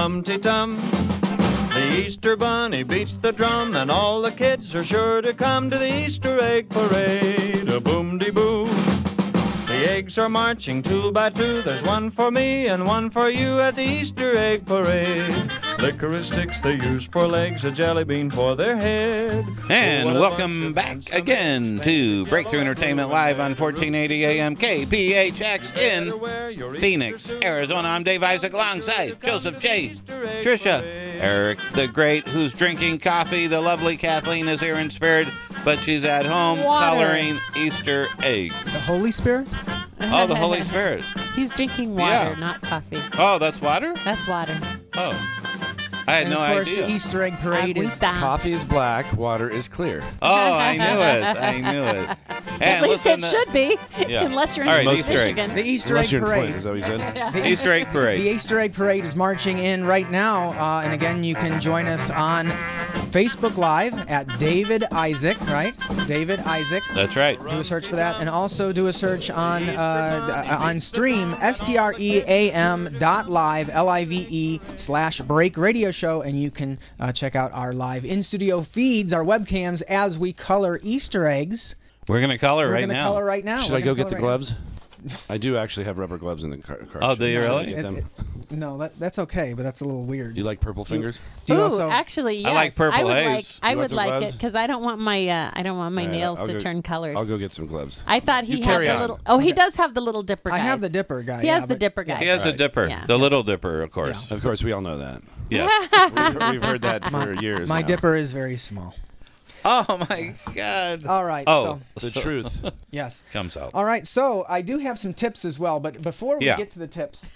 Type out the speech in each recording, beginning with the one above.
tum-ti-tum. The Easter Bunny beats the drum, and all the kids are sure to come to the Easter egg parade. A boom-de-boo. The eggs are marching 2 by 2. There's one for me and one for you at the Easter egg parade. Licorice sticks they use for legs, a jelly bean for their head. And welcome back again to Breakthrough Entertainment Live on 1480 AM KPHX in Phoenix, Arizona. I'm Dave Isaac alongside Joseph J., Tricia, Eric the Great, who's drinking coffee. The lovely Kathleen is here in spirit, but she's at home coloring Easter eggs. The Holy Spirit? Oh, the Holy Spirit. He's drinking water, not coffee. Oh, that's water? That's water. Oh. I had no idea. And of course, the Easter egg parade is... Coffee is black, water is clear. Oh, I knew it. I knew it. At least it should be, Yeah. unless you're All in right, Michigan. The Easter Unless egg you're in Flint, parade. is that what you said? The Easter egg parade. The Easter egg parade is marching in right now. And again, you can join us on Facebook Live at David Isaac, right? David Isaac. That's right. Do a search for that. And also do a search on stream, stream.live, live/break radio show. And you can check out our live in-studio feeds, our webcams, as we color Easter eggs. We're going to color We're right gonna now. color right now. Should I go get the gloves? I do actually have rubber gloves in the car. Oh, do you Should I really? get them? No, that's okay, but that's a little weird. You like purple fingers? Do you Ooh, also? actually, yes. I like purple haze. I You would want some like gloves? it because I don't want my Alright, nails I'll to go- turn colors. I'll go get some gloves. I thought he You had carry the on. little. Oh, he does have the little dipper. I Guys. have the dipper guy. He yeah, has the but- dipper guy. He has a Right. dipper. Yeah. The little dipper, of course. Of course, we all know that. Yes. We've heard that for years My now. dipper is very small. Oh, my God. All right. Oh, The truth. So yes. comes out. All right. So I do have some tips as well, but before we Yeah. get to the tips,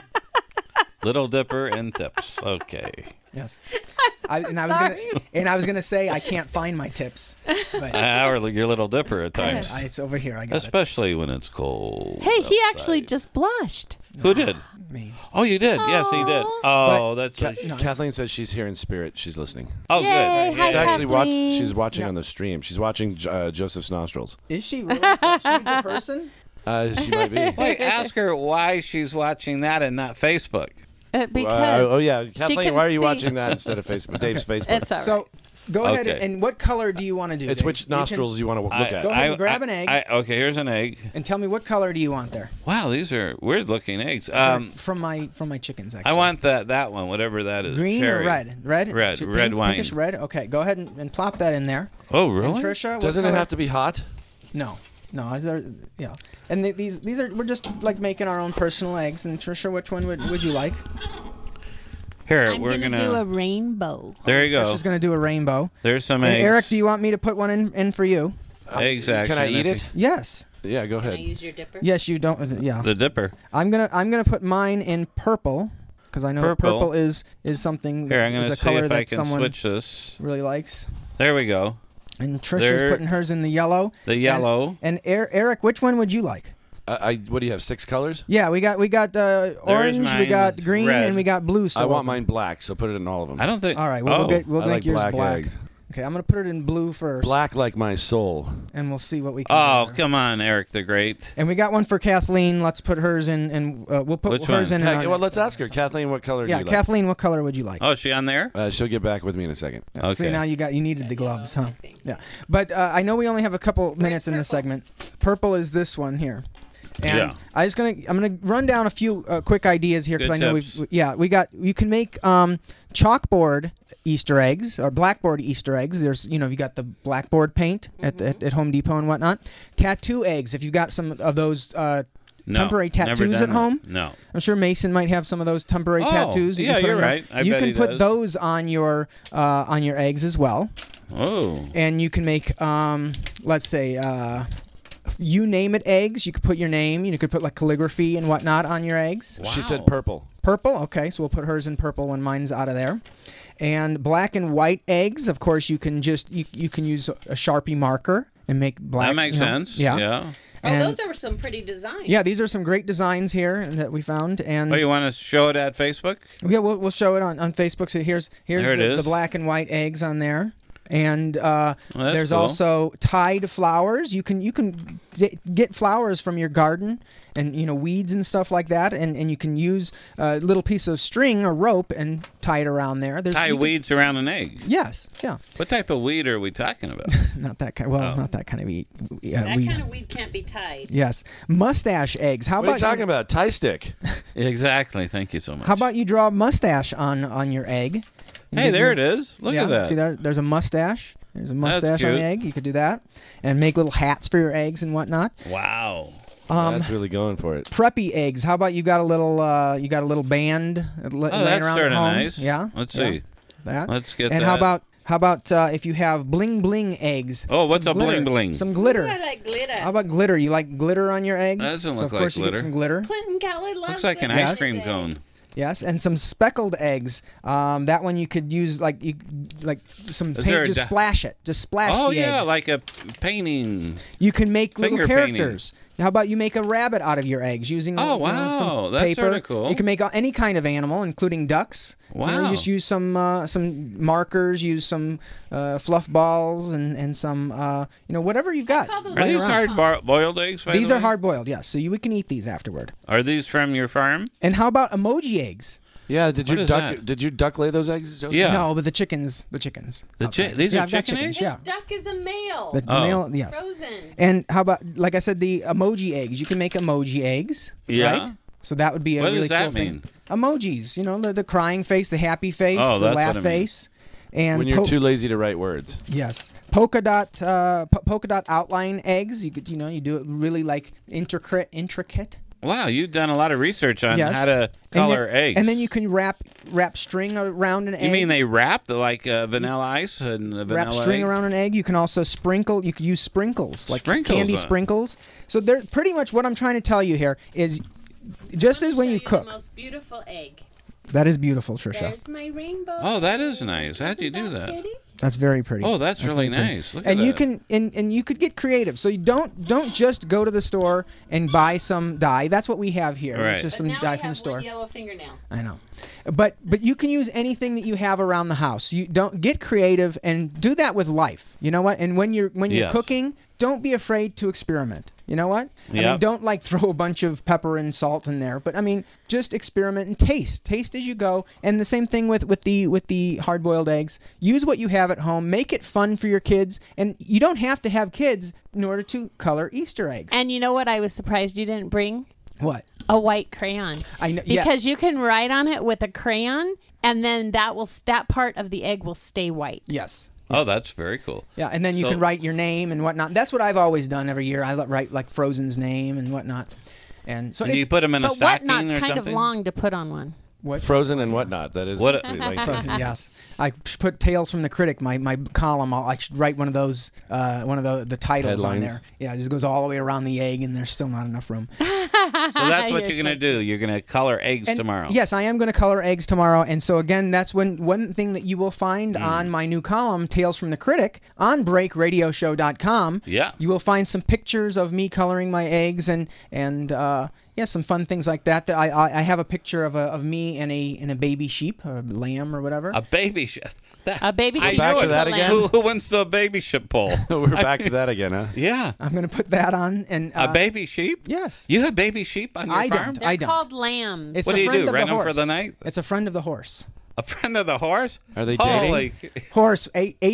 Little dipper and tips. Okay. yes. I was gonna say I can't find my tips, but Or your little dipper at times. it's over here. I got Especially when it's cold. Hey, he outside. actually just blushed. Who did? it. Me. Oh, you did. Yes, he did. Oh, that's. Kathleen says she's here in spirit. She's listening. Oh, Yay, good. hi, She's actually Kathleen. she's watching on the stream. She's watching Joseph's nostrils. Is she really? She's the person? She might be. Wait, ask her why she's watching that and not Facebook. Because oh yeah, she Kathleen, can why are you see- watching that instead of Facebook? Dave's Facebook. It's all right. So go ahead Okay. and what color do you want to do? It's Dave? which nostrils you want to look at. Go ahead and grab an egg. Okay, here's an egg. and tell me what color do you want there? Wow, these are weird looking eggs. From my chickens actually. I want that one, whatever that is. green cherry. or red? Red. Red. Pink- Red wine. Pinkish red. Okay, go ahead and plop that in there. Oh, really? And Trisha, what Doesn't it color? have to be hot? No. Yeah. And these are we're just like making our own personal eggs. And Trisha, which one would you like? Here, I'm we're gonna do a rainbow. There you go. Trisha's gonna do a rainbow. There's some And eggs. Eric, do you want me to put one in for you? Eggs action. Can I eat if it? Yes. Yeah, go ahead. use your dipper? Yes, you don't. Yeah. The dipper. I'm gonna put mine in purple because I know that Purple. purple is something. Here, I'm is going a to see color if that I can someone switch this. really likes. There we go. And Trisha's There- putting hers in the yellow. The yellow. And Eric, which one would you like? What do you have? 6 colors? Yeah, we got orange, we mine got that's green, red. and we got blue. So I want mine black, so put it in all of them. I don't think. All right, well, oh, we'll I make like yours black black. eggs. Okay, I'm gonna put it in blue first. Black like my soul. And we'll see what we can. Oh, do there. come on, Eric the Great. And we got one for Kathleen. Let's put hers in, and we'll put Which hers one? in. Heck, well, let's ask her. Kathleen, what color do yeah, you like? Kathleen, what color would you like? Oh, is she on there? She'll get back with me in a second. See, Okay. now you needed the gloves, huh? Yeah. But I know we only have a couple minutes in this segment. Purple is this one here. And Yeah. I'm gonna run down a few quick ideas here because Good I know tips. you can make chalkboard Easter eggs or blackboard Easter eggs. There's you got the blackboard paint at Home Depot and whatnot. Tattoo eggs if you got some of those temporary never tattoos done at home. that. No. I'm sure Mason might have some of those temporary Oh, tattoos. that you yeah, put you're on yours. right. I you bet can he put does. those on your eggs as well. Oh. And you can make, let's say, you name it eggs. You could put your name. You could put like calligraphy and whatnot on your eggs. She said Wow. purple. Purple. Okay, so we'll put hers in purple when mine's out of there. And black and white eggs. Of course, you can you can use a Sharpie marker and make black. That makes sense. Yeah. Yeah. Oh, And- those are some pretty designs. Yeah, these are some great designs here that we found. And Oh, you want to show it at Facebook? yeah, we'll show it on Facebook. So here's There it the is. black and white eggs on there. And that's there's cool. also tied flowers. You can get flowers from your garden and weeds and stuff like that, and you can use a little piece of string or rope and tie it around there. Tie weeds around an egg. Yes, yeah. What type of weed are we talking about? Not that kind. Well, not that kind of weed. That weed. kind of weed can't be tied. Yes, mustache eggs. How What are about you talking about? Tie stick. Exactly. Thank you so much. How about you draw a mustache on your egg? And Hey, give there your- it is. Look yeah, at that. See, there's a mustache. There's a mustache on cute. the egg. You could do that, and make little hats for your eggs and whatnot. Wow. That's really going for it. Preppy eggs. How about you got a little band laying that's around sort at of home? nice. Yeah. Let's yeah, see. that. Let's get And that. how about if you have bling bling eggs? Oh, what's Some a glitter. bling bling? Some glitter. Ooh, I like glitter. How about glitter? You like glitter on your eggs? That doesn't so look of like course you glitter. get some glitter. Clinton Keller loves Looks like an glitter. ice cream cone. Yes, and some speckled eggs. That one you could use like some Is paint. there a Just splash it. Just splash Oh, the yeah, eggs. like a painting. You can make little finger painting. characters. How about you make a rabbit out of your eggs using Oh, some wow, that's paper? sorta cool. You can make any kind of animal, including ducks. Wow. You just use some markers, use some fluff balls, and some whatever you've got. call those Are laying these around. hard-boiled eggs, by These the are way? hard boiled, yes. So we can eat these afterward. Are these from your farm? And how about emoji eggs? Yeah. Did What you is duck? that? Did you duck lay those eggs, Joseph? Yeah. No, but the chickens. outside. These yeah, are I've got chicken chickens. eggs? Yeah. This duck is a male. The Oh. male, yes. Frozen. And how about, like I said, the emoji eggs? You can make emoji eggs, Yeah. right? So that would be a What really does that cool thing. mean? Emojis, the crying face, the happy face, Oh, the that's laugh what it means. face, and When you're too lazy to write words. yes, polka dot outline eggs. You could, you do it really like intricate. Wow, you've done a lot of research on Yes. how to color and then, eggs. And then you can wrap string around an egg. You mean they wrap like vanilla ice and vanilla wrap string egg? around an egg? You can also sprinkle. You could use sprinkles, like Sprinkles, candy huh? sprinkles. So they're pretty much what I'm trying to tell you here is, just as when Show you cook. the most beautiful egg. That is beautiful, Trisha. There's my rainbow. Oh, that is egg. nice. How'd you Isn't do that? pretty? That's very pretty. Oh, that's really very pretty. nice. Look And at you that. can and you could get creative. So you don't just go to the store and buy some dye. That's what we have here. Right. It's just But some now dye we from have the store. one yellow fingernail. I know. But you can use anything that you have around the house. You don't get creative and do that with life. You know what? And when you're Yes. cooking, don't be afraid to experiment. You know what? I mean, Yep. don't throw a bunch of pepper and salt in there, but I mean, just experiment and taste as you go. And the same thing with the hard-boiled eggs. Use what you have at home. Make it fun for your kids, and you don't have to have kids in order to color Easter eggs. And you know what? I was surprised you didn't bring What? a white crayon. I know. Yeah. Because you can write on it with a crayon, and then that part of the egg will stay white. Yes. Oh, that's very cool. Yeah, and then you So- can write your name and whatnot. That's what I've always done every year. I write like Frozen's name and whatnot. And so And do you it's put them in a But stocking whatnot's or kind something? of long to put on one. what? Frozen and whatnot. That is What- pretty lengthy. Frozen, yes. I put Tales from the Critic, my column. I should write one of those, one of the titles on Headlines. there. Yeah, it just goes all the way around the egg, and there's still not enough room. So that's what You're you're going to do. You're going to color eggs And tomorrow. Yes, I am going to color eggs tomorrow. And so, again, that's one thing that you will find on my new column, Tales from the Critic, on breakradioshow.com. Yeah. You will find some pictures of me coloring my eggs and some fun things like that. That I have a picture of me and a baby sheep, or a lamb or whatever. A baby sheep. A baby I sheep back know to is it. a that lamb. again? Who wins the baby sheep poll? We're back to that again, huh? Yeah. I'm going to put that on. And A baby sheep? Yes. You have baby sheep on your I farm? don't. They're I don't. called lambs. It's What a do you friend do, of rent the them for horse. the night? It's a friend of the horse. A friend of the horse? Are they dating? Holy, Horse,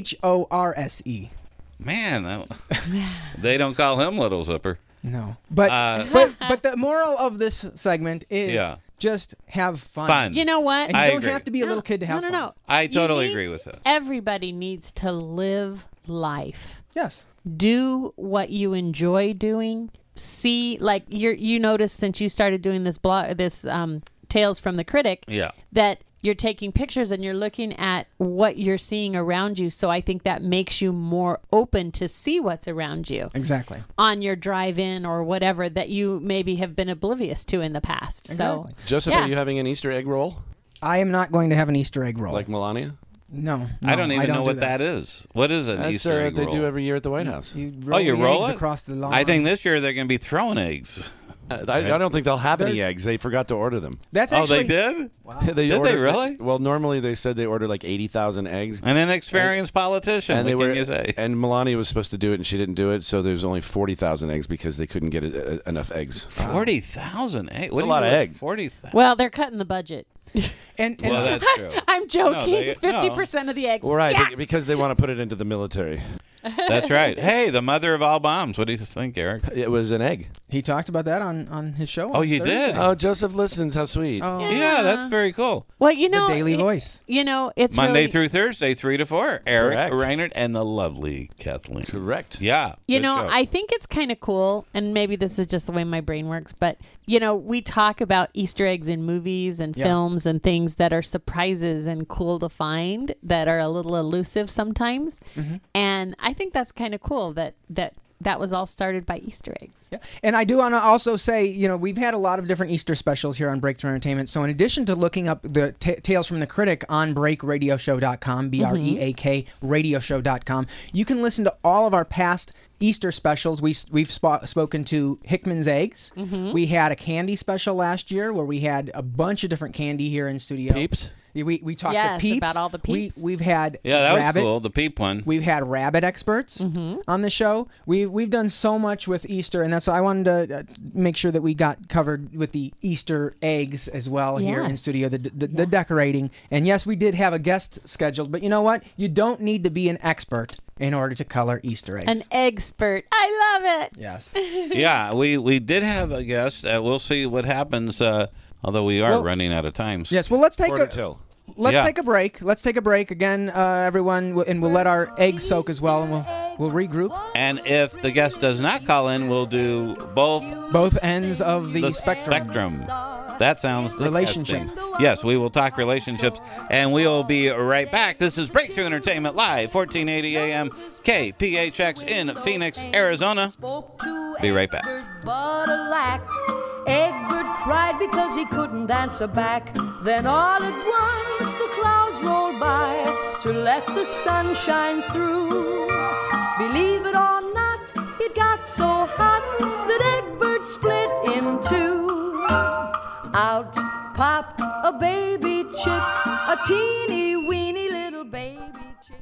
Horse. man, they don't call him Little Zipper. No, but but the moral of this segment is Yeah. just have fun. Fun. You know what? And you I don't agree. have to be a little kid to have no, fun. no. I You totally need- agree with that. Everybody needs to live life. Yes. Do what you enjoy doing. See, like you noticed since you started doing this Tales from the Critic, Yeah. that you're taking pictures and you're looking at what you're seeing around you. So I think that makes you more open to see what's around you Exactly. on your drive-in or whatever that you maybe have been oblivious to in the past. So Exactly. Joseph, Yeah. are you having an Easter egg roll I am not going to have an Easter egg roll. like Melania? no, I don't even know do what that is. What is an That's Easter egg they roll? do every year at the White House. You roll you the roll eggs it? across the lawn. I think this year they're going to be throwing eggs. I don't think they'll have any There's- eggs. They forgot to order them. That's Oh, actually they did? They Did they ordered, really? Well, normally they said they ordered like 80,000 eggs. An inexperienced politician, And they what were, can you say? and Melania was supposed to do it, and she didn't do it. So there's only 40,000 eggs because they couldn't get enough eggs. 40,000 eggs? What a do lot you of do with eggs. 40,000. Well, they're cutting the budget. and Well, that's true. I'm joking. they- 50% of the eggs. Well, right, Yeah. because they want to put it into the military. That's right. Hey, the mother of all bombs. What do you think, Eric? It was an egg. he talked about that on his show. Oh, on you Thursday. did? Oh, Joseph listens. How sweet. Oh, Yeah, that's very cool. Well, you the know, Daily Voice. You know, it's Monday really, through Thursday, 3 to 4. Eric, Correct. Reinert, and the lovely Kathleen. Correct. Yeah. You good know, show. I think it's kind of cool, and maybe this is just the way my brain works, but, you know, we talk about Easter eggs in movies and Yeah. films and things that are surprises and cool to find that are a little elusive sometimes. Mm-hmm. And I think that's kind of cool that was all started by Easter eggs. Yeah. And I do want to also say, you know, we've had a lot of different Easter specials here on Breakthrough Entertainment. So in addition to looking up the Tales from the Critic on breakradioshow.com, BREAK radioshow.com, you can listen to all of our past Easter specials. We've spoken to Hickman's Eggs. We had a candy special last year where we had a bunch of different candy here in studio. Peeps? We talked Yes, to Peeps. about all the Peeps. We've had Yeah, that Rabbit. was cool. The peep one. We've had rabbit experts Mm-hmm. on the show. We've done so much with Easter, and that's why I wanted to make sure that we got covered with the Easter eggs as well here in Yes. studio, the decorating. And yes, we did have a guest scheduled, but you know what? You don't need to be an expert in order to color Easter eggs. An expert. I love it. Yes. Yeah, we did have a guest. We'll see what happens, although we are Well- running out of time. Yes. Well, let's take Quarter a till. let's Yeah. take a break. Let's take a break again, everyone, and we'll let our eggs soak as well, and we'll regroup. And if the guest does not call in, we'll do Both ends of the spectrum. That sounds disgusting. Relationship. Yes, we will talk relationships, and we will be right back. This is Breakthrough Entertainment Live, 1480 AM, KPHX in Phoenix, Arizona. Be right back. But alack, Egbert cried because he couldn't answer back. Then all at once the clouds rolled by to let the sun shine through. Believe it or not, it got so hot that Egbert split in two. Out popped a baby chick, a teeny weeny